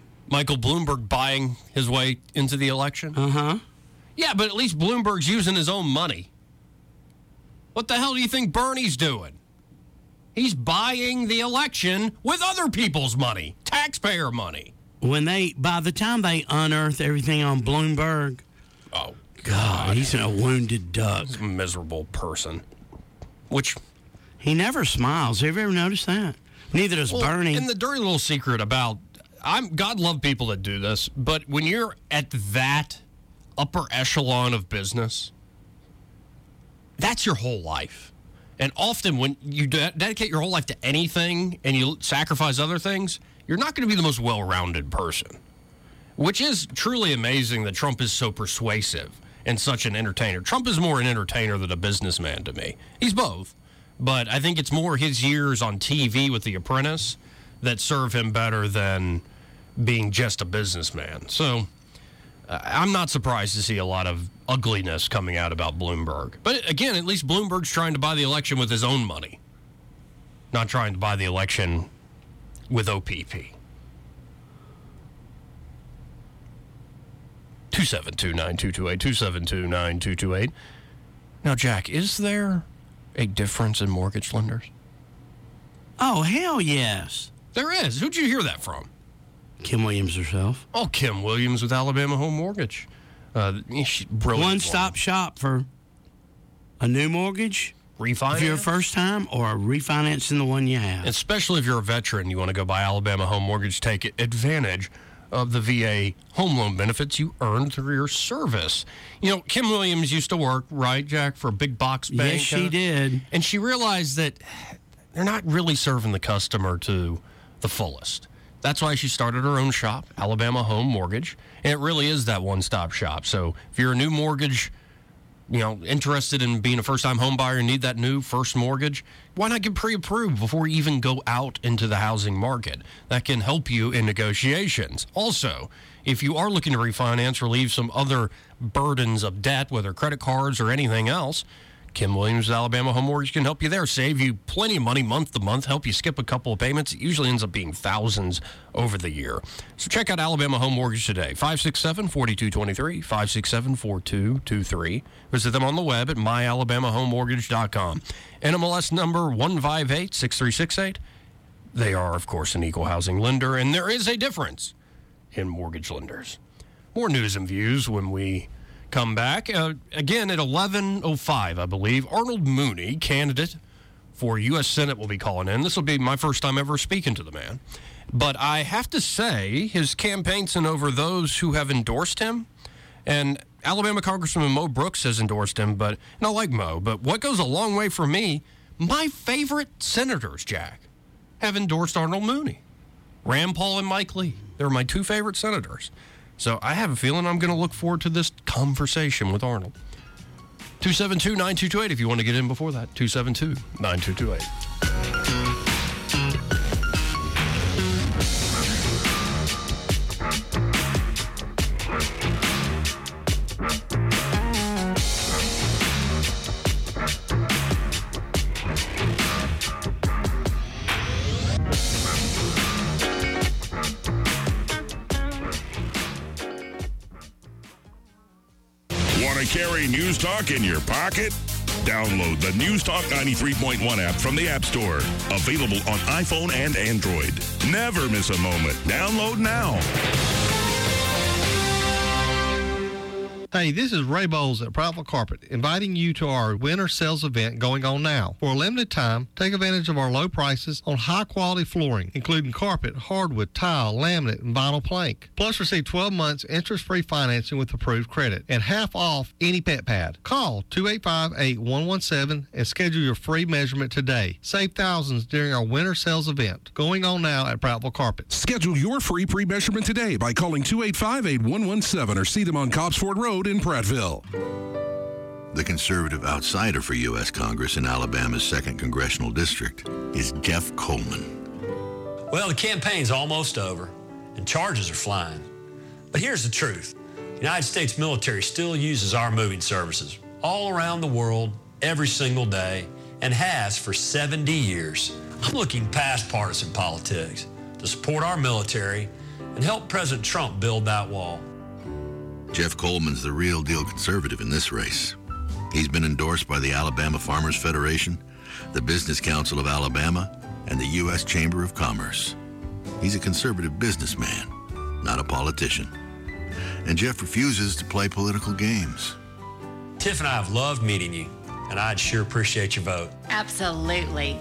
buying his way into the election. Uh-huh. Yeah, but at least Bloomberg's using his own money. What the hell do you think Bernie's doing? He's buying the election with other people's money, taxpayer money. By the time they unearth everything on Bloomberg, oh God, he's a wounded duck. He's a miserable person. Which he never smiles. Have you ever noticed that? Neither does Bernie. And the dirty little secret about God love people that do this, but when you're at that upper echelon of business, that's your whole life. And often when you dedicate your whole life to anything and you sacrifice other things, you're not going to be the most well-rounded person. Which is truly amazing that Trump is so persuasive and such an entertainer. Trump is more an entertainer than a businessman to me. He's both. But I think it's more his years on TV with The Apprentice that serve him better than being just a businessman. So I'm not surprised to see a lot of ugliness coming out about Bloomberg. But again, at least Bloomberg's trying to buy the election with his own money, not trying to buy the election with OPP. 272-9228, 272-9228. Now, Jack, is there a difference in mortgage lenders? Oh, hell yes. There is. Who'd you hear that from? Kim Williams herself. Oh, Kim Williams with Alabama Home Mortgage. One-stop shop for a new mortgage. Refinance? If you're a first time, or refinancing the one you have. Especially if you're a veteran, you want to go buy Alabama Home Mortgage, take advantage of the VA home loan benefits you earned through your service. Kim Williams used to work, right, Jack, for a big box bank? Yes, she did. And she realized that they're not really serving the customer to the fullest. That's why she started her own shop, Alabama Home Mortgage. And it really is that one-stop shop. So if you're a new mortgage, interested in being a first-time home buyer and need that new first mortgage, why not get pre-approved before you even go out into the housing market? That can help you in negotiations. Also, if you are looking to refinance, relieve some other burdens of debt, whether credit cards or anything else, Kim Williams with Alabama Home Mortgage can help you there. Save you plenty of money month to month, help you skip a couple of payments. It usually ends up being thousands over the year. So check out Alabama Home Mortgage today. 567-4223, 567-4223. Visit them on the web at myalabamahomemortgage.com. NMLS number 1586368. They are, of course, an equal housing lender, and there is a difference in mortgage lenders. More news and views when we come back. Again, at 11:05, I believe, Arnold Mooney, candidate for U.S. Senate, will be calling in. This will be my first time ever speaking to the man. But I have to say, his campaign's been over those who have endorsed him. And Alabama Congressman Mo Brooks has endorsed him, but not like Mo. But what goes a long way for me, my favorite senators, Jack, have endorsed Arnold Mooney. Rand Paul and Mike Lee. They're my two favorite senators. So I have a feeling I'm going to look forward to this conversation with Arnold. 272-9228 if you want to get in before that. 272-9228. Want to carry News Talk in your pocket? Download the News Talk 93.1 app from the App Store. Available on iPhone and Android. Never miss a moment. Download now. Hey, this is Ray Bowles at Prattville Carpet, inviting you to our winter sales event going on now. For a limited time, take advantage of our low prices on high-quality flooring, including carpet, hardwood, tile, laminate, and vinyl plank. Plus, receive 12 months interest-free financing with approved credit and half off any pet pad. Call 285-8117 and schedule your free measurement today. Save thousands during our winter sales event going on now at Prattville Carpet. Schedule your free pre-measurement today by calling 285-8117 or see them on Cobbsford Road in Prattville. The conservative outsider for U.S. Congress in Alabama's 2nd Congressional District is Jeff Coleman. Well, the campaign's almost over, and charges are flying. But here's the truth. The United States military still uses our moving services all around the world, every single day, and has for 70 years. I'm looking past partisan politics to support our military and help President Trump build that wall. Jeff Coleman's the real deal conservative in this race. He's been endorsed by the Alabama Farmers Federation, the Business Council of Alabama, and the U.S. Chamber of Commerce. He's a conservative businessman, not a politician. And Jeff refuses to play political games. Tiff and I have loved meeting you, and I'd sure appreciate your vote. Absolutely.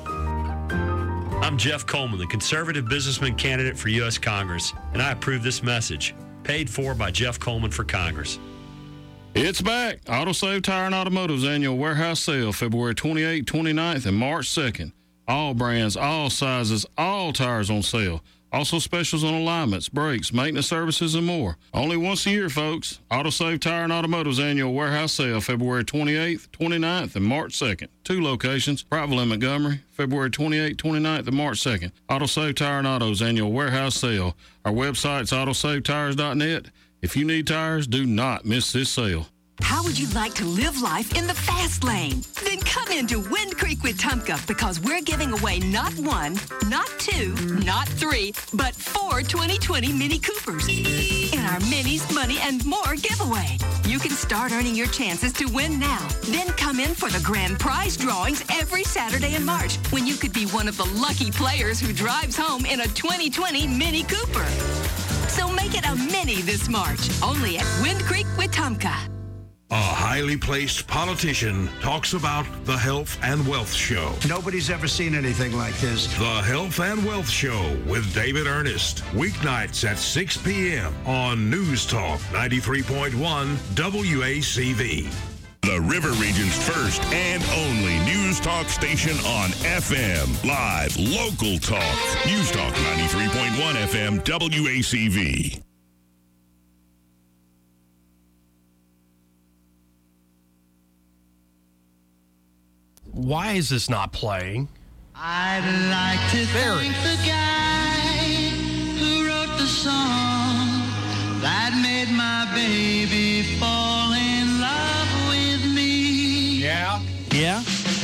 I'm Jeff Coleman, the conservative businessman candidate for U.S. Congress, and I approve this message. Paid for by Jeff Coleman for Congress. It's back. AutoSave Tire and Automotive's annual warehouse sale, February 28th, 29th, and March 2nd. All brands, all sizes, all tires on sale. Also specials on alignments, brakes, maintenance services, and more. Only once a year, folks. AutoSave Tire and Automotive's annual warehouse sale, February 28th, 29th, and March 2nd. 2 locations, Prattville and Montgomery, February 28th, 29th, and March 2nd. AutoSave Tire and Auto's annual warehouse sale. Our website's autosavetires.net. If you need tires, do not miss this sale. How would you like to live life in the fast lane? Then come into Wind Creek Wetumpka because we're giving away not 1, not 2, not 3, but 4 2020 Mini Coopers in our Minis, Money, and More giveaway. You can start earning your chances to win now. Then come in for the grand prize drawings every Saturday in March when you could be one of the lucky players who drives home in a 2020 Mini Cooper. So make it a Mini this March, only at Wind Creek Wetumpka. A highly placed politician talks about the Health and Wealth Show. Nobody's ever seen anything like this. The Health and Wealth Show with David Ernest. Weeknights at 6 p.m. on News Talk 93.1 WACV. The River Region's first and only News Talk station on FM. Live, local talk. News Talk 93.1 FM WACV. Why is this not playing? I'd like to thank the guy who wrote the song that made my baby fall in love with me. Yeah? Yeah?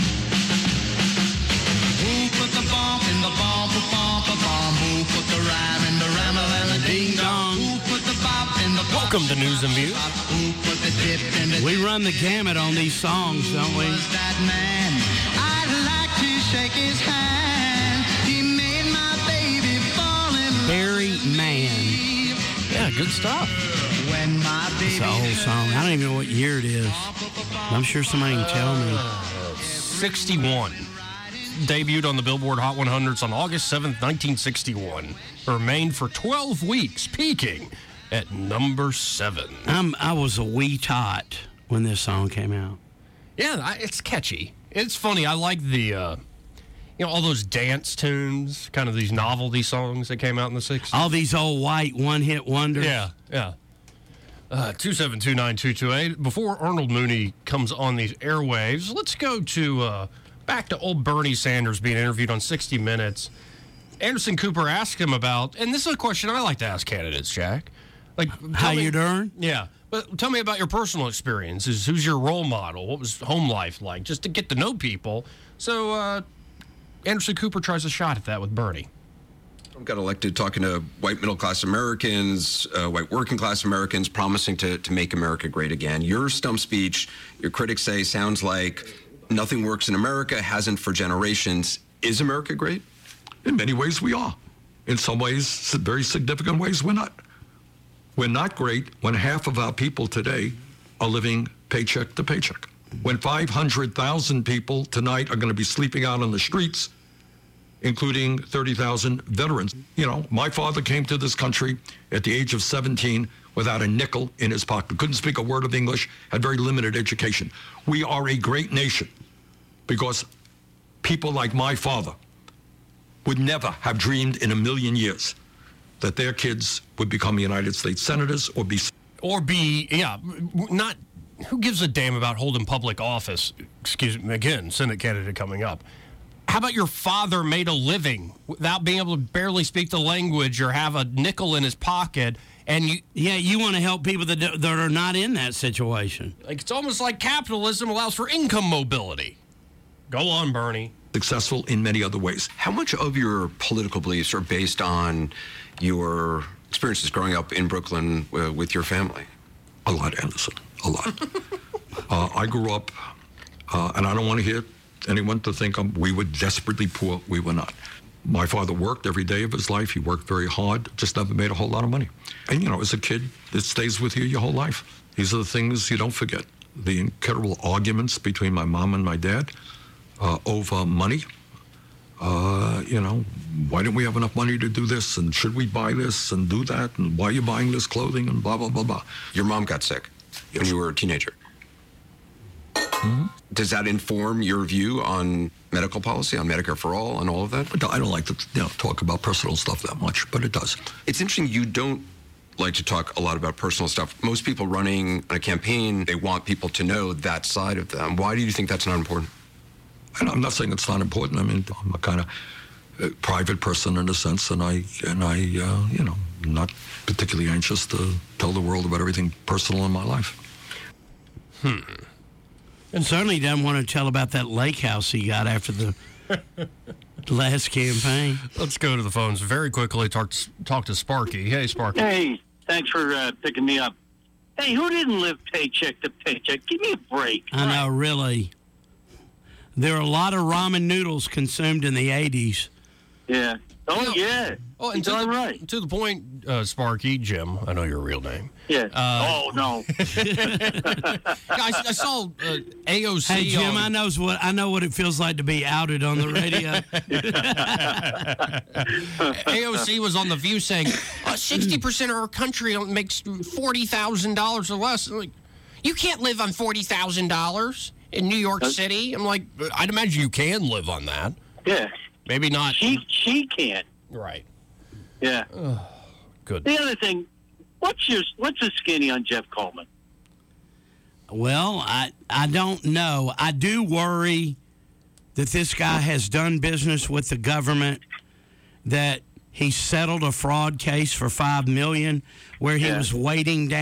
Who put the bomb in the bomb, bomb? Who put the rhyme in the ramble and the ding dong? Who put the bop in the bop? Welcome to News and View. Who put the dip in the We run the gamut on these songs, don't we? that man? I'd like to shake his hand. He made my baby fall in love. Barry Mann. Yeah, good stuff. When my baby It's a whole song. I don't even know what year it is. I'm sure somebody can tell me. 61. Debuted on the Billboard Hot 100s on August 7th, 1961. Remained for 12 weeks, peaking at number 7. I was a wee tot when this song came out. Yeah, it's catchy. It's funny. I like the, all those dance tunes, kind of these novelty songs that came out in the 60s. All these old white one-hit wonders. Yeah. 2729228. Before Arnold Mooney comes on these airwaves, let's go to back to old Bernie Sanders being interviewed on 60 Minutes. Anderson Cooper asked him about, and this is a question I like to ask candidates, Jack. Like, how you doing? Yeah. But tell me about your personal experiences. Who's your role model? What was home life like? Just to get to know people. So Anderson Cooper tries a shot at that with Bernie. Trump got elected talking to white middle-class Americans, white working-class Americans, promising to make America great again. Your stump speech, your critics say, sounds like nothing works in America, hasn't for generations. Is America great? In many ways, we are. In some ways, very significant ways, we're not. We're not great when half of our people today are living paycheck to paycheck. When 500,000 people tonight are going to be sleeping out on the streets, including 30,000 veterans. You know, my father came to this country at the age of 17 without a nickel in his pocket, couldn't speak a word of English, had very limited education. We are a great nation because people like my father would never have dreamed in a million years that their kids would become United States senators not, who gives a damn about holding public office? Excuse me, again, Senate candidate coming up. How about your father made a living without being able to barely speak the language or have a nickel in his pocket? And you want to help people that are not in that situation. Like, it's almost like capitalism allows for income mobility. Go on, Bernie. Successful in many other ways. How much of your political beliefs are based on your experiences growing up in Brooklyn with your family? A lot, Anderson. A lot. I grew up, and I don't want to hear anyone to think we were desperately poor. We were not. My father worked every day of his life. He worked very hard, just never made a whole lot of money. And, you know, as a kid, it stays with you your whole life. These are the things you don't forget. The incredible arguments between my mom and my dad over money. You know, why don't we have enough money to do this? And should we buy this and do that? And why are you buying this clothing? And blah, blah, blah, blah. Your mom got sick when you were a teenager. Mm-hmm. Does that inform your view on medical policy, on Medicare for All, and all of that? I don't like to talk about personal stuff that much, but it does. It's interesting you don't like to talk a lot about personal stuff. Most people running a campaign, they want people to know that side of them. Why do you think that's not important? And I'm not saying it's not important. I mean, I'm a kind of private person in a sense, and I you know, not particularly anxious to tell the world about everything personal in my life. And certainly doesn't want to tell about that lake house he got after the last campaign. Let's go to the phones very quickly. Talk to Sparky. Hey, Sparky. Hey, thanks for picking me up. Hey, who didn't live paycheck to paycheck? Give me a break. I know, really. There are a lot of ramen noodles consumed in the 80s. Yeah. Oh, yeah. Oh, and to the point, Sparky, Jim, I know your real name. Yeah. Oh, no. I saw AOC. Hey, Jim, I know what it feels like to be outed on the radio. AOC was on The View saying 60% of our country makes $40,000 or less. Like, you can't live on $40,000 in New York City. I'm like, I'd imagine you can live on that. Yeah. Maybe not. She can't. Right. Yeah. Good. The other thing, what's the skinny on Jeff Coleman? Well, I don't know. I do worry that this guy has done business with the government, that he settled a fraud case for $5 million where he was waiting down.